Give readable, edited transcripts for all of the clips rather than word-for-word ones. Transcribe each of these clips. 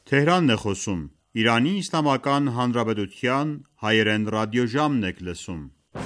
Թեհրանն է խոսում։ Իրանի Իսլամական Հանրապետության հայերեն ռադիոժամն եք լսում։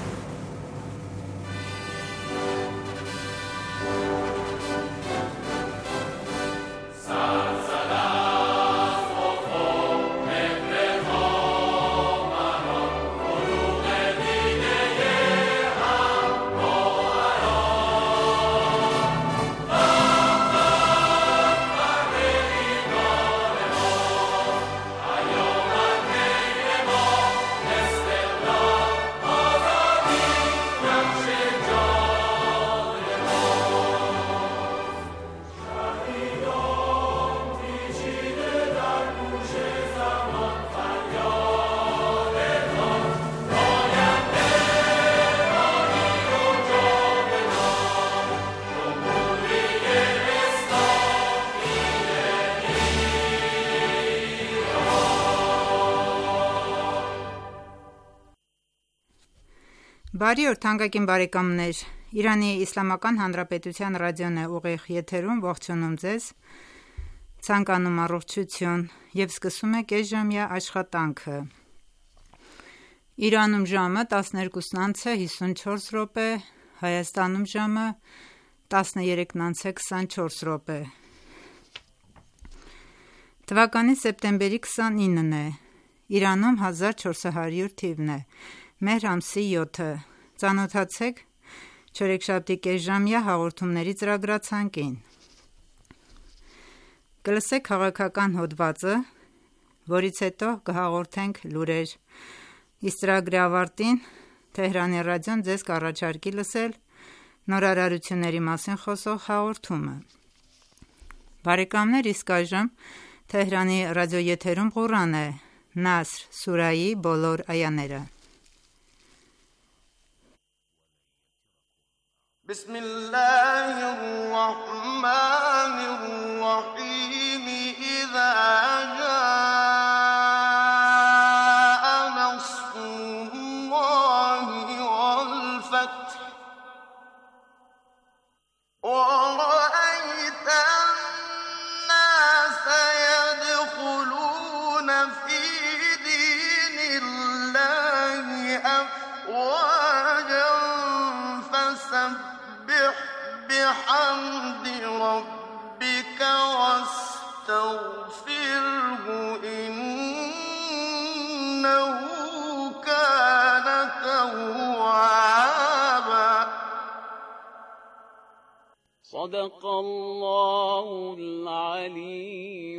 Բարի օր թանկագին բարեկամներ, Իրանի Իսլամական Հանրապետության ռադիոն է ուղիղ եթերում, ողջունում ձեզ, ցանկանում առողջություն և սկսում է կեսժամյա աշխատանքը։ Իրանում ժամը 12:54, Հայաստանում ժամը 13:24։ Թվականի սեպտեմբերի 29-ն է, Իրանում 1400 թիվն է, Մեհր ամսի 7-ը, ծանոթացեք չորեքշաբթի կեսժամյա հաղորդումների ծրագրացանկին։ Կլսեք քաղաքական հոդվածը, որից հետո կհաղորդենք լուրեր։ Իսկ ծրագրի ավարտին Թեհրանի ռադիոն ձեզ կառաջարկի լսել նորարարությունների մասին խոսող հաղորդումը։ Բարեկամներ, իսկ այժմ Թեհրանի ռադիոեթերում Ղուրան է, Նասր սուրայի բոլոր այաները։ بسم الله الرحمن الرحيم إذا جاء نصر الله والفتح ورأيت الناس يدخلون في دين الله أفواجا فسبح بحمد ربك واستغفره إنه كان توابا صدق الله العلي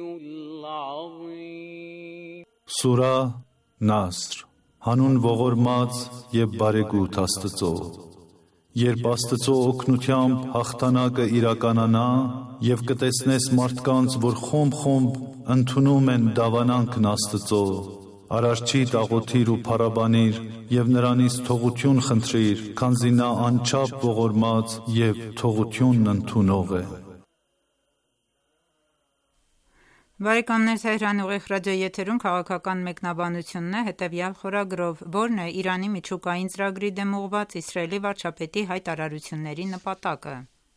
العظيم Սուրա Նասր Հանուն ողորմած և բարեգութ Աստծո Երբ Աստծո օգնությամբ հաղթանակը իրականանա և կտեսնես մարդկանց, որ խումբ ընդունում են դավանանքն Աստծո, Արարչի աղոթիր ու փառաբանիր և նրանից թողություն խնդրիր, քանզի նա անչափ ողորմած և թողությունն ընդունող է։ Բարեկամներ, Թեհրանի ուղիղ ռադիոեթերում քաղաքական մեկնաբանությունն է հետևյալ խորագրով, որն է Իրանի միջուկային ծրագրի դեմ ուղղված Իսրայելի վարչապետի հայտարարությունների նպատակը։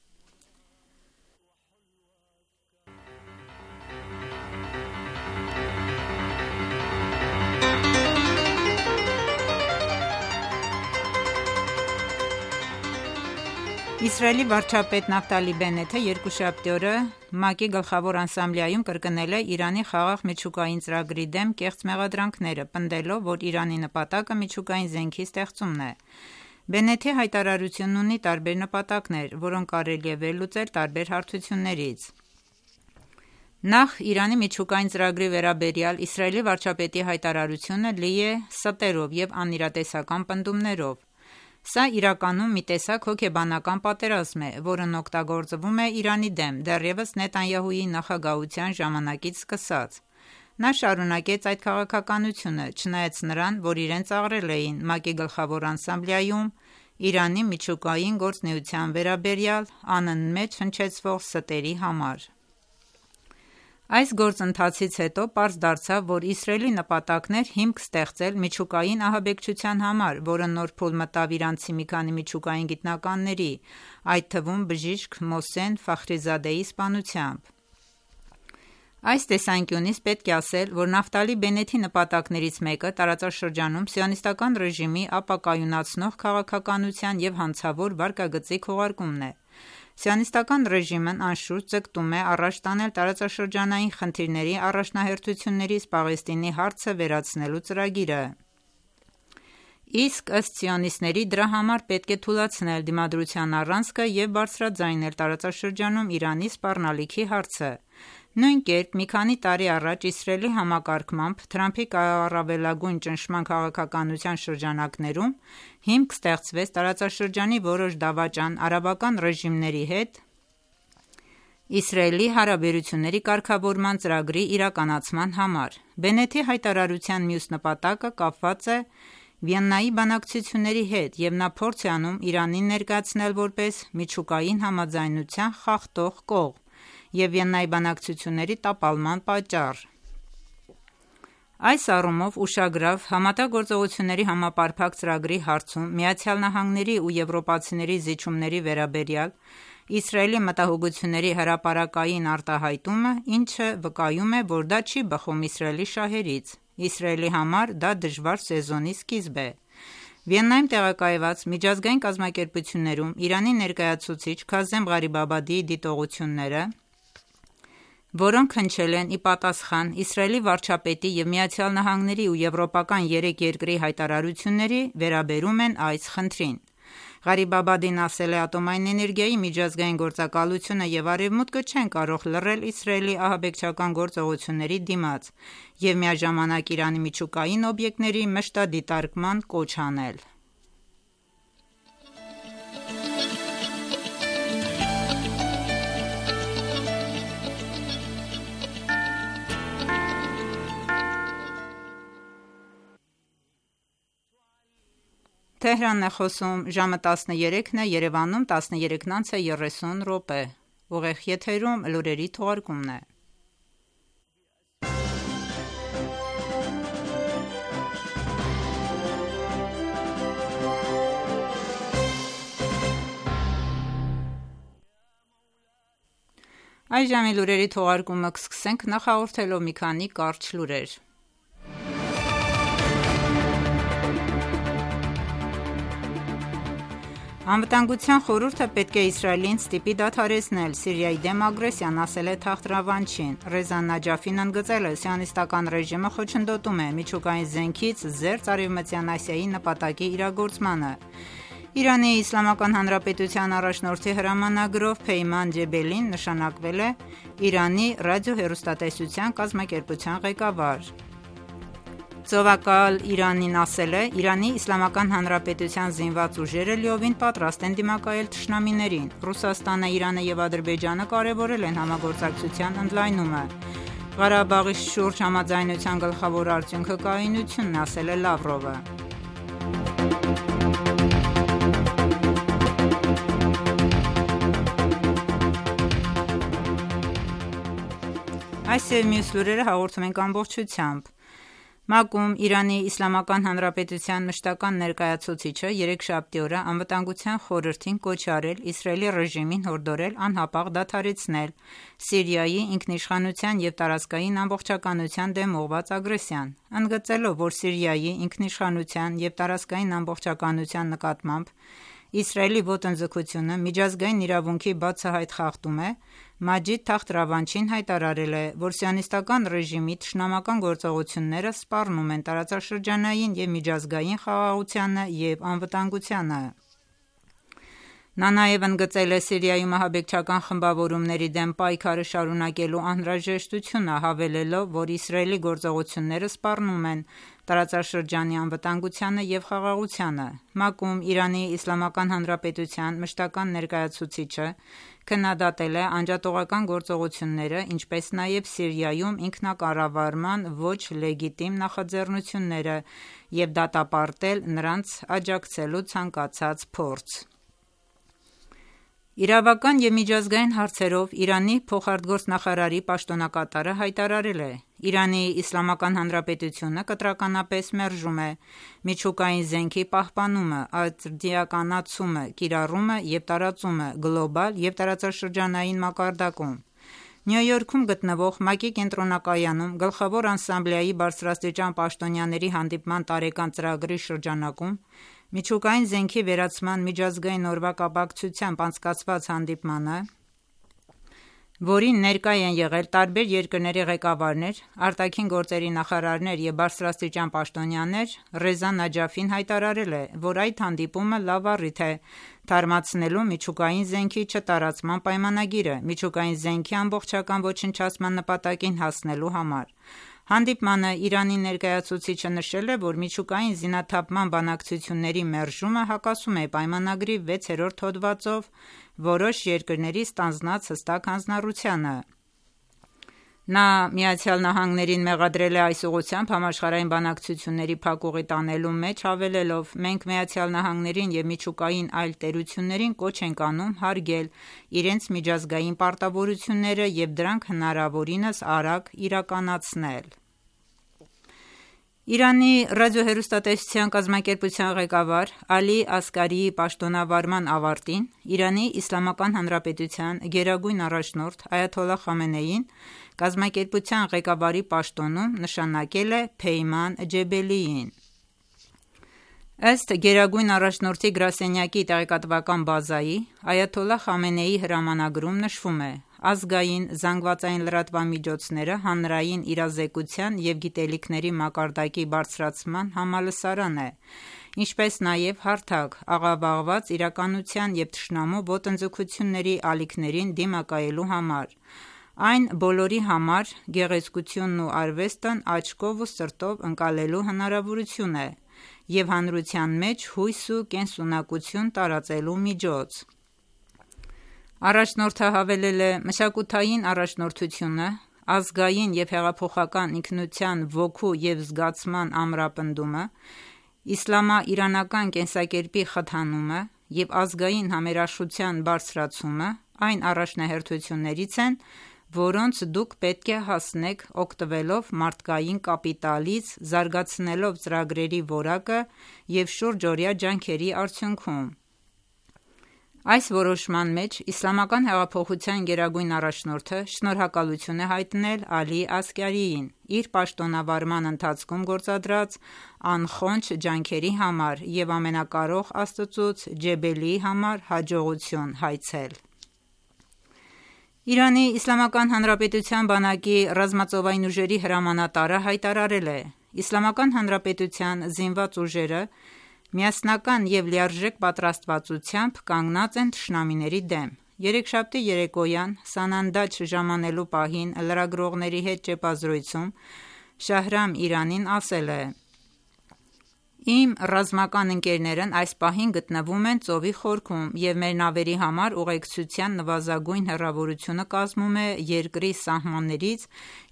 Իսրայելի վարչապետ Նավտալի Բենեթը երկուշաբթի օրը ՄԱԿ-ի գլխավոր ասամբլեայում կրկնել է Իրանի խաղաղ միջուկային ծրագրի դեմ կեղծ մեղադրանքները, պնդելով, որ Իրանի նպատակը միջուկային զենքի ստեղծումն է։ Բենեթի հայտարարությունն ունի տարբեր նպատակներ, որոնք կարելի է վերլուծել տարբեր հարթություններից։ Նախ Իրանի միջուկային ծրագրի վերաբերյալ Իսրայելի վարչապետի հայտարարությունը լի է ստերով և անիրատեսական պնդումներով։ Սա իրականում մի տեսակ հոգեբանական պատերազմ է, որն օգտագործվում է Իրանի դեմ, դեռևս Նեթանյահուի նախագահության ժամանակից սկսած։ Նա շարունակեց այդ քաղաքականությունը, չնայած նրան, որ իրեն ծաղրել էին ՄԱԿ-ի գլխավոր ասամբլեայում Իրանի միջուկային գործունեության վերաբերյալ անընդմեջ հնչեցվող ստերի համար։ Այս գործընթացից հետո պարզ դարձավ, որ Իսրայելի նպատակն էր հիմք ստեղծել միջուկային ահաբեկչության համար, որը նոր փուլ մտավ իրանցի մի քանի միջուկային գիտնականների, այդ թվում բժիշկ Մոհսեն Ֆախրիզադեի սպանությամբ։ Այս տեսանկյունից պետք է ասել, որ Նաֆտալի Բենեթի նպատակներից մեկը տարածաշրջանում սիոնիստական ռեժիմի ապակայունացնող քաղաքականության և հանցավոր վարքագծի քողարկումն է։ Սիոնիստական ռեժիմն անշուշտ ձգտում է առաջ տանել տարածաշրջանային խնդիրների առաջնահերթություններից Պաղեստինի հարցը վերացնելու ծրագիրը։ Իսկ ըստ սիոնիստների դրա համար պետք է թուլացնել դիմադրության առանցքը և բարձրաձայնել տարածաշրջանում Իրանի սպառնալիքի հարցը։ Նույն կերպ մի քանի տարի առաջ Իսրայելի համակարգմամբ Թրամփի առավելագույն ճնշման քաղաքականության շրջանակներում հիմք ստեղծվեց տարածաշրջանի որոշ դավաճան արաբական ռեժիմների հետ Իսրայելի հարաբերությունների կարգավորման ծրագրի իրականացման համար։ Բենեթի հայտարարության մյուս նպատակը կապված է Վիեննայի բանակցությունների հետ և նա փորձ է անում Իրանին ներկայացնել որպես միջուկային համաձայնության խախտող կողմ և Վիեննայի բանակցությունների տապալման պատճառ։ Այս առումով ուշագրավ ՀԳ համապարփակ ծրագրի հարցում ԱՄՆ-ի ու եվրոպացիների զիջումների վերաբերյալ Իսրայելի մտահոգությունների հրապարակային արտահայտումը, ինչը վկայում է, որ դա չի բխում Իսրայելի շահերից։ Իսրայելի համար դա դժվար սեզոնի սկիզբ է։ Վիեննայում տեղակայված միջազգային կազմակերպություններում Իրանի ներկայացուցիչ Քազեմ Ղարիբաբադիի դիտողությունները, որոնք հնչել են ի պատասխան Իսրայելի վարչապետի և ԱՄՆ-ի ու եվրոպական 3 երկրի հայտարարությունների, վերաբերում են այս խնդրին։ Ղարիբաբադին ասել է ատոմային էներգիայի միջազգային գործակալությունը և Արևմուտքը չեն կարող լռել Իսրայելի ահաբեկչական գործողությունների դիմաց և միաժամանակ Իրանի միջուկային օբյեկտների մշտադիտարկման կոչ անել։ Թեհրանն է խոսում, ժամը 13-ն է, Երևանում 13:30 ուղիղ եթերում լուրերի թողարկումն է։ Այս ժամի լուրերի թողարկումը կսկսենք նախ հաղորդելով մի քանի կարճ լուրեր։ Անվտանգության խորհուրդը պետք է Իսրայելին ստիպի դադարեցնել Սիրիայի դեմ ագրեսիան, ասել է Թախտ-Ռավանչին։ Ռեզա Նաջաֆին ընդգծել է՝ սիոնիստական ռեժիմը խոչընդոտում է միջուկային զենքից զերծ Արևմտյան Ասիայի նպատակի իրագործմանը։ Իրանի Իսլամական Հանրապետության առաջնորդի հրամանագրով Փեյման Ջեբելին նշանակվել է Իրանի ռադիոհեռուստատեսության կազմակերպության ղեկավար։ Ծովակալ Իրանին ասել է՝ Իրանի Իսլամական Հանրապետության զինված ուժերը լիովին պատրաստ են դիմակայել թշնամիներին։ Ռուսաստանը, Իրանը և Ադրբեջանը կարևորել են համագործակցության ընդլայնումը։ Ղարաբաղի շուրջ համաձայնության գլխավոր արդյունքը կայունությունն է, ասել է Լավրովը։ Այս և մյուս լուրերը հաղորդում ենք ամբողջությամբ։ ՄԱԿ-ում Իրանի Իսլամական Հանրապետության մշտական ներկայացուցիչը երեքշաբթի օրը Անվտանգության խորհրդին կոչ է արել Իսրայելի ռեժիմին հորդորել անհապաղ դադարեցնել Սիրիայի ինքնիշխանության և տարածքային ամբողջականության դեմ ուղղված ագրեսիան, ընդգծելով, որ Սիրիայի ինքնիշխանության և տարածքային ամբողջականության նկատմամբ Իսրայելի ոտնձգությունը միջազգային իրավունքի բացահայտ խախտում է։ Մաջիդ Թախտ Ռավանչին հայտարարել է, որ սիոնիստական ռեժիմի թշնամական գործողությունները սպառնում են տարածաշրջանային և միջազգային խաղաղությանը և անվտանգությանը։ Նա նաև ընդգծել է Սիրիայում ահաբեկչական խմբավորումների դեմ պայքարը շարունակելու անհրաժեշտությունը, հավելելով, որ Իսրայելի գործողությունները սպառնում են տարածաշրջանի անվտանգությանը և խաղաղությանը։ ՄԱԿ-ում Իրանի Իսլամական Հանրապետության մշտական ներկայացուցիչը քննադատել է անջատողական գործողությունները, ինչպես նաև Սիրիայում ինքնակառավարման ոչ լեգիտիմ նախաձեռնությունները և դատապարտել նրանց աջակցելու ցանկացած փորձ։ Իրավական և միջազգային հարցերով Իրանի փոխարտգործնախարարի պաշտոնակատարը հայտարարել է. «Իրանի Իսլամական Հանրապետությունը կտրականապես մերժում է միջուկային զենքի պահպանումը, արդիականացումը, կիրառումը և տարածումը գլոբալ և տարածաշրջանային մակարդակում։ Նյու Յորքում գտնվող ՄԱԿ-ի կենտրոնակայանում Գլխավոր ասամբլեայի բարձրաստիճան պաշտոնյաների հանդիպման տարեկան ծրագրի շրջանակում միջուկային զենքի վերացման միջազգային օրվա կապակցությամբ անցկացված հանդիպմանը, որին ներկա են եղել տարբեր երկրների ղեկավարներ, արտաքին գործերի նախարարներ և բարձրաստիճան պաշտոնյաներ, Ռեզա Նաջաֆին հայտարարել է, որ այդ հանդիպումը լավ առիթ է թարմացնելու միջուկային զենքի չտարածման պայմանագիրը միջուկային զենքի ամբողջական ոչնչացման նպատակին հասնելու համար։ Հանդիպմանը Իրանի ներկայացուցիչը նշել է, որ միջուկային զինաթափման բանակցությունների մերժումը հակասում է պայմանագրի 6-րդ հոդվածով որոշ երկրների ստանձնած հստակ հանձնառությանը։ Նա ԱՄՆ-ին մեղադրել է այս ուղղությամբ համաշխարհային բանակցությունների փակուղի տանելու մեջ, հավելելով. «Մենք ԱՄՆ-ին և միջուկային այլ տերություններին կոչ ենք անում հարգել իրենց միջազգային պարտավորությունները և դրանք հնարավորինս արագ իրականացնել»։ Իրանի ռադիոհեռուստատեսության կազմակերպության ղեկավար Ալի Ասկարիի պաշտոնավարման ավարտին Իրանի Իսլամական Հանրապետության գերագույն առաջնորդ Այաթոլլահ Խամենեին կազմակերպության ղեկավարի պաշտոնում նշանակել է Փեյման Ջեբելիին։ Ըստ գերագույն առաջնորդի գրասենյակի տեղեկատվական բազայի, Այաթոլլահ Խամենեիի հրամանագրում նշվում է. «Ազգային ԶԼՄ-ները հանրային իրազեկության և գիտելիքների մակարդակի բարձրացման համալսարան է, ինչպես նաև հարթակ աղավաղված իրականության և թշնամու ոտնձգությունների ալիքներին դիմակայելու համար։ Այն բոլորի համար գեղեցկությունն ու արվեստն աչքով ու սրտով ընկալելու հնարավորություն է և հանրության մեջ հույս ու կենսունակություն տարածելու միջոց»։ Առաջնորդը հավելել է. «Մշակութային առաջնորդությունը, ազգային և հեղափոխական ինքնության ոգու և զգացման ամրապնդումը, իսլամաիրանական կենսակերպի խթանումը և ազգային համերաշխության բարձրացումը այն առաջնահերթություններից են, որոնց դուք պետք է հասնեք օգտվելով մարդկային կապիտալից, զարգացնելով ծրագրերի որակը և շուրջօրյա ջանքերի արդյունքում»։ Այս որոշման մեջ Իսլամական հեղափոխության գերագույն առաջնորդը շնորհակալություն է հայտնել Ալի Ասկարիին իր պաշտոնավարման ընթացքում գործադրած անխոնջ ջանքերի համար և Ամենակարող Աստծուց Ջեբելիի համար հաջողություն հայցել։ Իրանի Իսլամական Հանրապետության բանակի ռազմածովային ուժերի հրամանատարը հայտարարել է. «Իսլամական Հանրապետության զինված ուժերը միասնական և լիարժեք պատրաստվածությամբ կանգնած են թշնամիների դեմ»։ Երեքշաբթի երեկոյան Սանանդաջ ժամանելու պահին լրագրողների հետ ճեպազրույցում Շահրամ Իրանին ասել է. «Իմ ռազմական ընկերներն այս պահին գտնվում են ծովի խորքում և մեր նավերի համար ուղեկցության նվազագույն հեռավորությունը կազմում է երկրի սահմաններից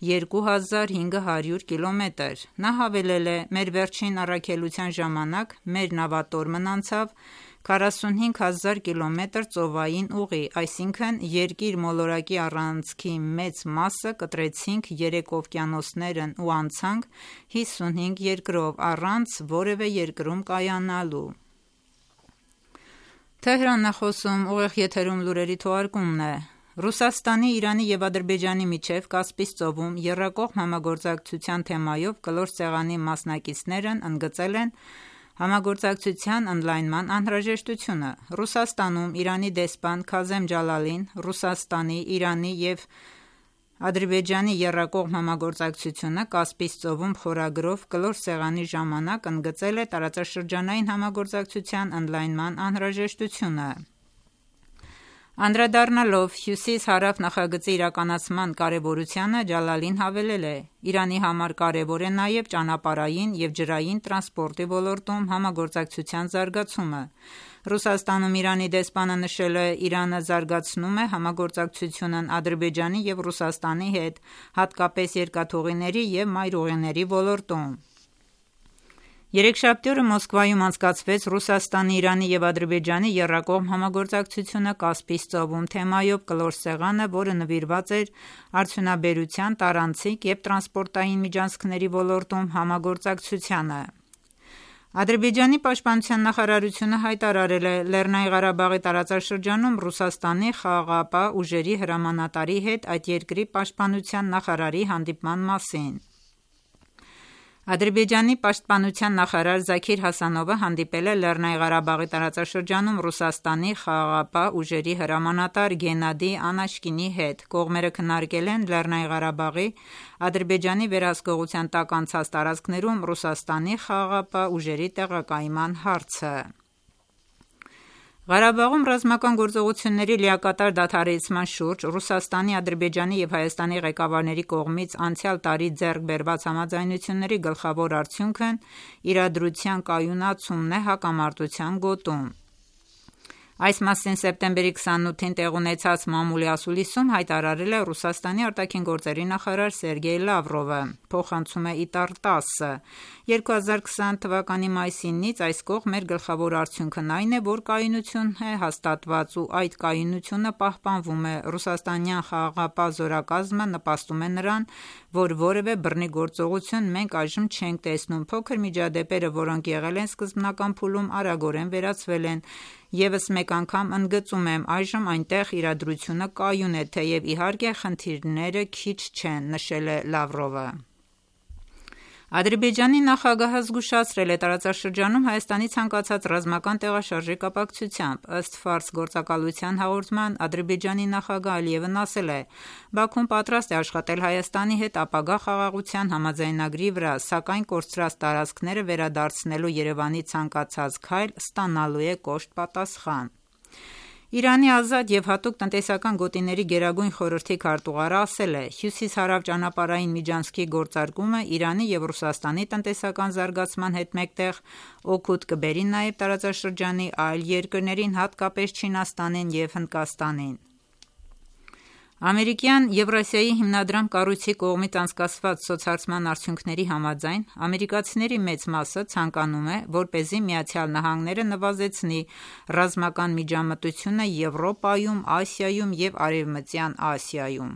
2500 կիլոմետր»։ Նա հավելել է. «Մեր վերջին առաքելության ժամանակ մեր նավատորմն անցավ 45000 կիլոմետր ծովային ուղի, այսինքն երկիր մոլորակի առանցքի մեծ մասը կտրեցինք 3 օվկիանոսներն ու անցանք 55 երկրով առանց որևէ երկրում կայանալու»։ Ռուսաստանի, Իրանի և Ադրբեջանի միջև Կասպից ծովում եռակողմ համագործակցության թեմայով կլոր սեղանի մասնակիցներն ընդգծել են համագործակցության ընդլայնման անհրաժեշտությունը։ Ռուսաստանում Իրանի դեսպան Քազեմ Ջալալին Ռուսաստանի, Իրանի և Ադրբեջանի եռակողմ համագործակցությունը Կասպից ծովում խորագրով կլոր սեղանի ժամանակ ընդգծել է տարածաշրջանային համագործակցության ընդլայնման անհրաժեշտությունը։ Անդրադառնալով հյուսիս-հարավ նախագծի իրականացման կարևորությանը, Ջալալին հավելել է. «Իրանի համար կարևոր է նաև ճանապարհային և ջրային տրանսպորտի ոլորտում համագործակցության զարգացումը»։ Ռուսաստանում Իրանի դեսպանը նշել է. «Իրանը զարգացնում է համագործակցությունն Ադրբեջանի և Ռուսաստանի հետ, հատկապես երկաթուղիների և մայրուղիների ոլորտում»։ Երեքշաբթի օրը Մոսկվայում անցկացվեց Ռուսաստանի, Իրանի և Ադրբեջանի եռակողմ համագործակցությունը Կասպից ծովում թեմայով կլոր սեղանը, որը նվիրված էր արդյունաբերության, տարանցիկ և տրանսպորտային միջանցքերի ոլորտում համագործակցությանը։ Ադրբեջանի պաշտպանության նախարարությունը հայտարարել է Լեռնային Ղարաբաղի տարածաշրջանում Ռուսաստանի խաղաղապահ ուժերի հրամանատարի հետ այդ երկրի պաշտպանության նախարարի հանդիպման մասին։ Ադրբեջանի պաշտպանության նախարար Զաքիր Հասանովը հանդիպել է Լեռնային Ղարաբաղի տարածաշրջանում Ռուսաստանի խաղաղապահ ուժերի հրամանատար Գենադի Անաշկինի հետ։ Կողմերը քննարկել են Լեռնային Ղարաբաղի Ադրբեջանի վերահսկողության տակ անցած տարածքներում Ռուսաստանի խաղաղապահ ուժերի տեղակայման հարցը։ Ղարաբաղում ռազմական գործողությունների լիակատար դադարեցման շուրջ Ռուսաստանի, Ադրբեջանի և Հայաստանի ղեկավարների կողմից անցյալ տարի ձեռք բերված համաձայնությունների գլխավոր արդյունքն իրադրության կայունացումն է հակամարտության գոտում։ Այս մասին սեպտեմբերի 28-ին տեղ ունեցած մամուլի ասուլիսում հայտարարել է Ռուսաստանի արտաքին գործերի նախարար Սերգեյ Լավրովը, փոխանցում է ITAR 10-ը։ 2020 թվականի մայիսինից այս կողմ մեր գլխավոր արդյունքն այն է, որ կայունությունն է հաստատված ու այդ կայունությունը պահպանվում է։ Ռուսաստանյան խաղաղապահ զորակազմը նպաստում է նրան, որ որևէ բռնի գործողություն մենք այժմ չենք տեսնում։ Փոքր միջադեպերը, որոնք եղել են սկզբնական փուլում, արագորեն վերացվել են։ Եվս մեկ անգամ ընդգծում եմ, այժմ այնտեղ իրադրությունը կայուն է, թեև իհարկե խնդիրները քիչ չեն, նշել է Լավրովը։ Ադրբեջանի նախագահը զգուշացրել է տարածաշրջանում Հայաստանի ցանկացած ռազմական տեղաշարժի կապակցությամբ։ Ըստ Ֆարս գործակալության հաղորդման, Ադրբեջանի նախագահ Ալիևն ասել է. Բաքուն պատրաստ է աշխատել Հայաստանի հետ ապագա խաղաղության համաձայնագրի վրա, սակայն կորցրած տարածքները վերադարձնելու Երևանի ցանկացած քայլ ստանալու է կոշտ պատասխան։ Իրանի ազատ և հատուկ տնտեսական գոտիների գերագույն խորհրդի քարտուղարը ասել է. Հյուսիս-հարավ ճանապարհային միջանցքի գործարկումը Իրանի և Ռուսաստանի տնտեսական զարգացման հետ մեկտեղ օգուտ կբերի նաև տարածաշրջանի այլ երկրներին, հատկապես Չինաստանին և Հնդկաստանին։ Ամերիկյան Եվրասիայի հիմնադրամ կառույցի կողմից անցկացված սոցհարցման արդյունքների համաձայն, ամերիկացիների մեծ մասը ցանկանում է, որպեսզի ԱՄՆ-ը նվազեցնի ռազմական միջամտությունը Եվրոպայում, Ասիայում և Արևմտյան Ասիայում։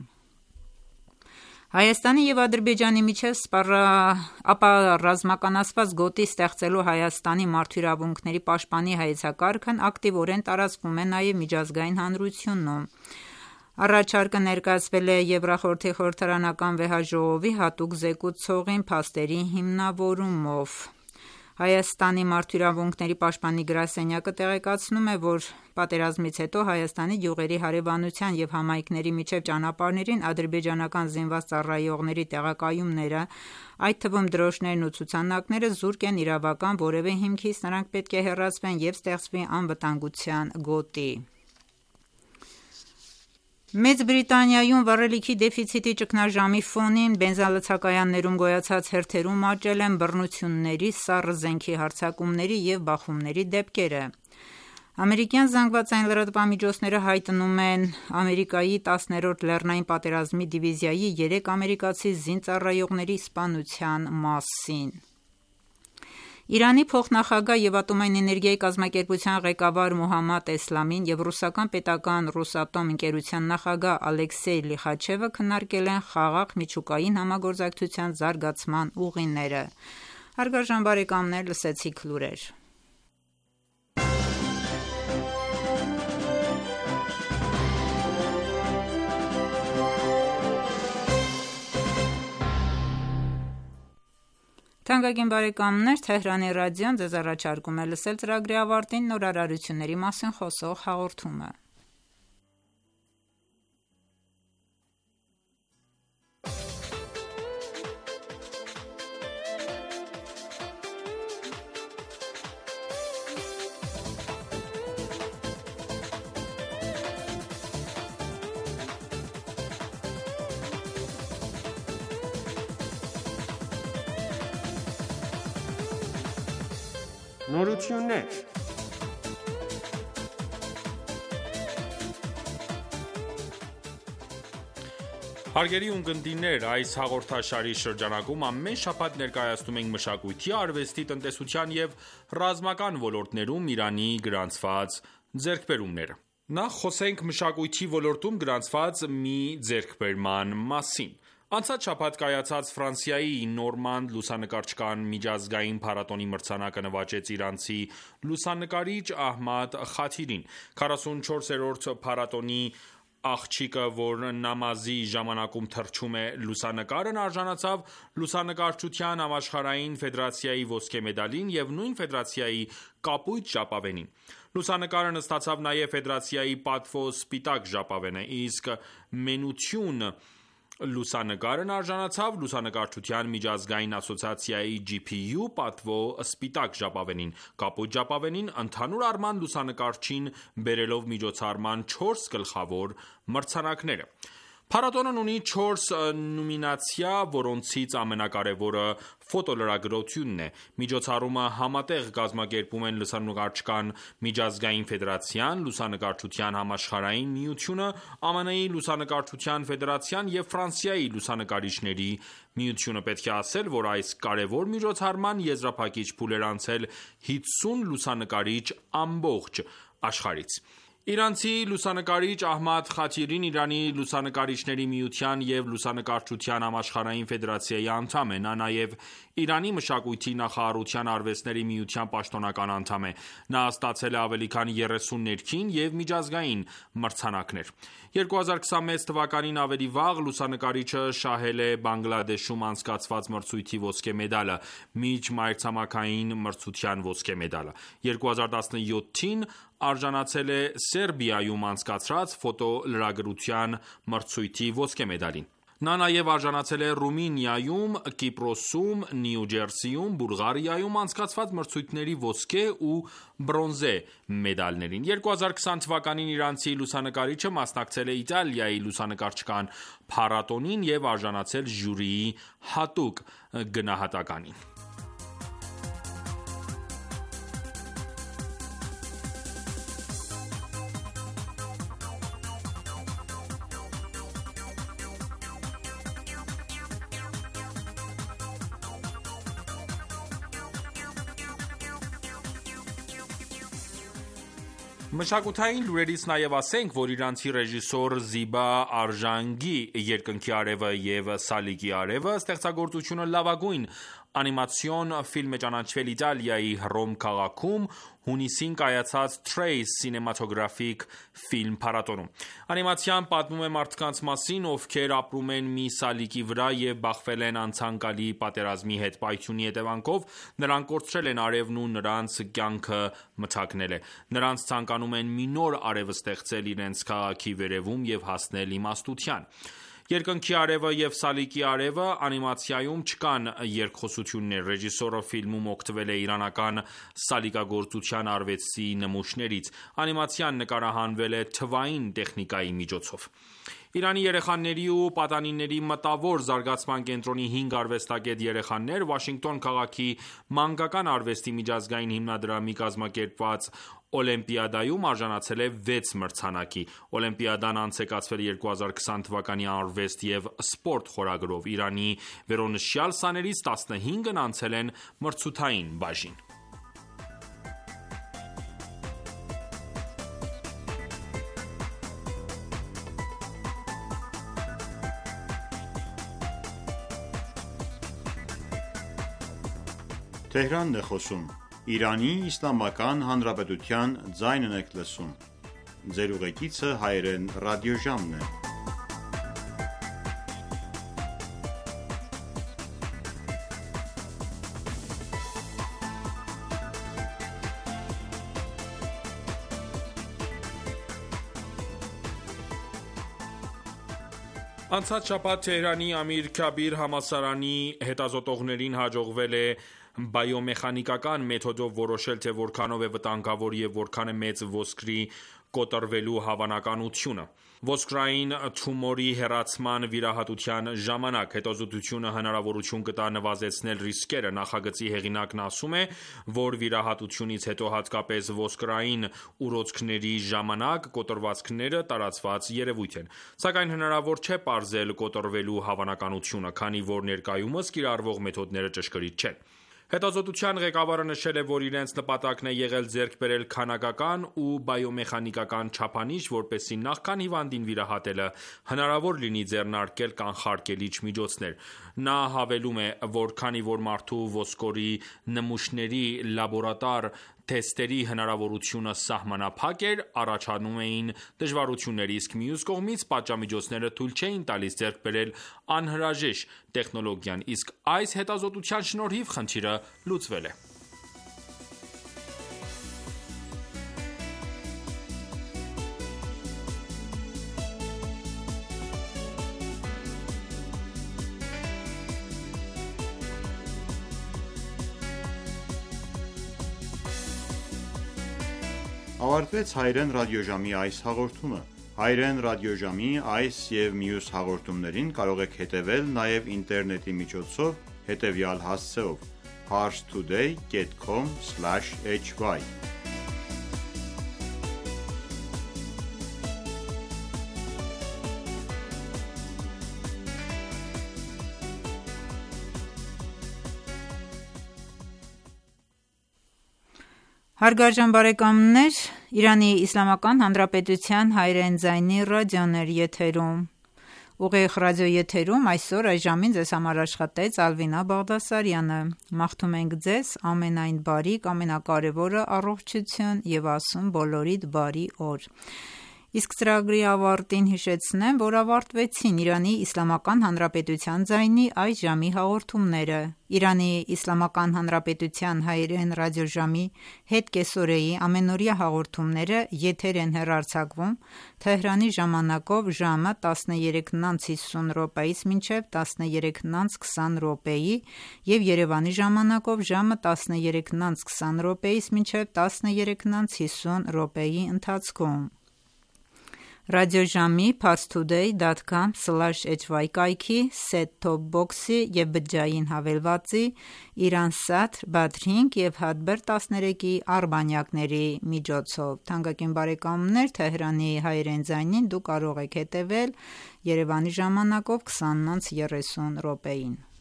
Հայաստանի և Ադրբեջանի միջև ապառազմականացված գոտի ստեղծելու Հայաստանի մարդու իրավունքների պաշտպանի հայեցակարգն ակտիվորեն տարածվում է նաև միջազգային հանրությունում։ Առաջարկը ներկայացվել է Եվրախորհրդի խորհրդարանական վեհաժողովի հատուկ զեկուցողին փաստերի հիմնավորումով։ Հայաստանի մարդու իրավունքների պաշտպանի գրասենյակը տեղեկացնում է, որ պատերազմից հետո Հայաստանի գյուղերի հարևանության և համայնքների միջև ճանապարհներին ադրբեջանական զինված ծառայողների տեղակայումները, այդ թվում դրոշներն ու ցուցանակները, զուրկ են իրավական որևէ հիմքից, նրանք պետք է հեռացվեն և ստեղծվի անվտանգության գոտի։ Մեծ Բրիտանիայում վառելիքի դեֆիցիտի ճգնաժամի ֆոնին բենզինալցակայաններում գոյացած հերթերում աճել են բռնությունների, սառը զենքի հարձակումների և բախումների դեպքերը։ Ամերիկյան ԶԼՄ-ները հայտնում են Ամերիկայի 10-րդ լեռնային պատերազմի դիվիզիայի 3 ամերիկացի զինծառայողների սպանության մասին։ Իրանի փոխնախագահ և Ատոմային էներգիայի կազմակերպության ղեկավար Մոհամմադ Էսլամին և ռուսական պետական «Ռոսատոմ» ընկերության նախագահ Ալեքսեյ Լիխաչևը քննարկել են խաղաղ միջուկային համագործակցության զարգացման ուղիները։ Հարգարժան բարեկամներ, լսեցիք լուրեր։ Թանկագին բարեկամներ, Թեհրանի ռադիոն ձեզ առաջարկում է լսել ծրագրի ավարտին նորարարությունների մասին խոսող հաղորդումը։ Նորություններ։ Հարգելի ունկնդիրներ, այս հաղորդաշարի շրջանակում ամեն շաբաթ ներկայացնում ենք մշակույթի, արվեստի, տնտեսության և ռազմական ոլորտներում Իրանի գրանցված ձեռքբերումները։ Նախ խոսենք մշակույթի ոլորտում գրանցված մի ձեռքբերման մասին։ Անցած շաբաթ կայացած Ֆրանսիայի Նորմանդ լուսանկարչական միջազգային փառատոնի մրցանակը նվաճեց իրանցի լուսանկարիչ Ահմադ Խաթիրին։ 44-րդ փառատոնի աղջիկը, որ նամազի ժամանակում թռչում է լուսանկարն, արժանացավ լուսանկարչության համաշխարհային ֆեդերացիայի ոսկե մեդալին և նույն ֆեդերացիայի կապույտ ժապավենին։ Լուսանկարն ստացավ նաև ֆեդերացիայի պատվո սպիտակ ժապավենը, իսկ մենություն լուսանկարն արժանացավ լուսանկարչության միջազգային ասոցիացիայի GPU պատվո սպիտակ ժապավենին։ Կապույտ ժապավենին ընդհանուր առմամբ լուսանկարչին բերելով միջոցառման 4 գլխավոր մրցանակները։ Փառատոնն ունի 4 նոմինացիա, որոնցից ամենակարևորը ֆոտոլրագրությունն է։ Միջոցառումը համատեղ կազմակերպում են Լուսանկարչական միջազգային ֆեդերացիան, Լուսանկարչության համաշխարհային միությունը, ԱՄՆ-ի լուսանկարչության ֆեդերացիան և Ֆրանսիայի լուսանկարիչների միությունը։ Պետք է ասել, որ այս կարևոր միջոցառման եզրափակիչ փուլ էր անցել 50 լուսանկարիչ ամբողջ աշխարհից։ Իրանցի լուսանկարիչ Ահմադ Խաթիրին Իրանի լուսանկարիչների միության և լուսանկարչության համաշխարհային ֆեդերացիայի անդամ է։ Նա նաև Իրանի մշակույթի նախարարության արվեստների միության պաշտոնական անդամ է։ Նա ստացել է ավելի քան 30 ներքին և միջազգային մրցանակներ։ 2026 թվականին ավելի վաղ լուսանկարիչը շահել է Բանգլադեշում անցկացված մրցույթի ոսկե մեդալը՝ միջմայրցամաքային մրցության ոսկե մեդալը։ 2017-ին արժանացել է Սերբիայում անցկացրած ֆոտոլրագրության մրցույթի ոսկե մեդալին։ Նա նաև արժանացել է Ռումինիայում, Կիպրոսում, Նյու Ջերսիում, Բուլղարիայում անցկացված մրցույթների ոսկե ու բրոնզե մեդալներին։ 2020 թվականին իրանցի լուսանկարիչը մասնակցել է Իտալիայի լուսանկարչական փառատոնին և արժանացել ժյուրիի հատուկ գնահատականին։ Մշակութային լուրերից նաև ասենք, որ իրանցի ռեժիսոր Զիբա Արժանգի «Երկնքի արևը» և «Սալիկի արևը» ստեղծագործությունը լավագույն անիմացիոն ֆիլմ է ճանաչվել Իտալիայի Հռոմ քաղաքում հունիսին կայացած Trace կինեմատոգրաֆիկ ֆիլմ փառատոնում։ Անիմացիան պատմում է մարդկանց մասին, ովքեր ապրում են մի սալիկի վրա և բախվել են անցանկալի պատերազմի հետ։ Պայթյունի հետևանքով նրանք կորցրել են արևն ու նրանց կյանքը մթակնել է։ Նրանք ցանկանում են մի նոր արև ստեղծել իրենց քաղաքի վերևում և հասնել իմաստության։ Երկնքի արևը և Սալիկի արևը անիմացիայում չկան երկխոսություններ։ Ռեժիսորը ֆիլմում օգտվել է իրանական սալիկագործության արվեստի նմուշներից։ Անիմացիան նկարահանվել է թվային տեխնիկայի միջոցով։ Իրանի երեխաների ու պատանիների մտավոր զարգացման կենտրոնի 5 արվեստագետ երեխաներ Վաշինգտոն քաղաքի մանկական արվեստի միջազգային հիմնադրամի կազմակերպված օլիմպիադայում արժանացել է 6 մրցանակի։ Օլիմպիադան անց է կացվել 2020 թվականի արվեստ և սպորտ խորագրով։ Իրանի վերոնշյալ սաներից 15-ն անցել են մրցութային բաժին։ Անցած շաբաթ Թեհրանի Ամիր Քաբիր համալսարանի հետազոտողներին հաջողվել է բիոմեխանիկական մեթոդով որոշել, թե որքանով է վտանգավոր և որքան է մեծ ոսկրի կոտրվելու հավանականությունը ոսկրային թումորի հեռացման վիրահատության ժամանակ։ Հետազոտությունը հնարավորություն կտա նվազեցնել ռիսկերը։ Նախագծի հեղինակն ասում է, որ վիրահատությունից հետո, հատկապես ոսկրային ուռուցքների ժամանակ, կոտրվածքները տարածված երևույթ են։ Սակայն հնարավոր չէ պարզել կոտրվելու հավանականությունը, քանի որ ներկայումս կիրառվող մեթոդները ճշգրիտ չեն։ Հետազոտության ղեկավարը նշել է, որ իրենց նպատակն է եղել ձեռք բերել քանակական ու բիոմեխանիկական չափանիշ, որպեսզի նախքան հիվանդին վիրահատելը հնարավոր լինի ձեռնարկել կանխարգելիչ միջոցներ: Նա հավելում է, որ քանի որ մարդու ոսկորի նմուշների լաբորատոր թեստերի հնարավորությունը սահմանափակ էր, առաջանում էին դժվարություններ, իսկ մյուս կողմից պատժամիջոցները թույլ չէին տալիս ձեռք բերել անհրաժեշտ տեխնոլոգիան, իսկ այս հետազոտության շնորհիվ խնդիրը լուծվել է: Ավարտվեց հայրեն ռադիոժամի այս հաղորդումը: Հայրեն ռադիոժամի այս և մյուս հաղորդումներին կարող եք հետևել նաև ինտերնետի միջոցով հետևյալ հասցեով՝ parstoday.com/hy Հարգարժան բարեկամներ, Իրանի Իսլամական Հանրապետության հայրեն ձայնի ռադիոն էր եթերում: Ուղիղ ռադիոեթերում այսօր այս ժամին ձեզ համար աշխատեց Ալվինա Բաղդասարյանը: Մաղթում ենք ձեզ ամենայն բարիք, ամենակարևորը առողջություն և ասում բոլորիդ բարի օր: Իսկ ծրագրի ավարտին հիշեցնեմ, որ ավարտվեցին Իրանի Իսլամական Հանրապետության ձայնի այս ժամի հաղորդումները: Իրանի Իսլամական Հանրապետության հայրեն ռադիոժամի հետ կեսօրեի ամենօրյա հաղորդումները եթեր են հեռարձակվում Թեհրանի ժամանակով ժամը 13:50 մինչև 13:20 և Երևանի ժամանակով ժամը 13:20 մինչև 13:50 ընթացքում: Ռադիոժամի parstoday.com/hy կայքի set-top box-ի և բջջային հավելվածի Iransat Badrink և Hotbird 13-ի արբանյակների միջոցով: Թանկագին բարեկամներ, Թեհրանի հայրեն ձայնին դուք կարող եք հետևել Երևանի ժամանակով 20:30-ին: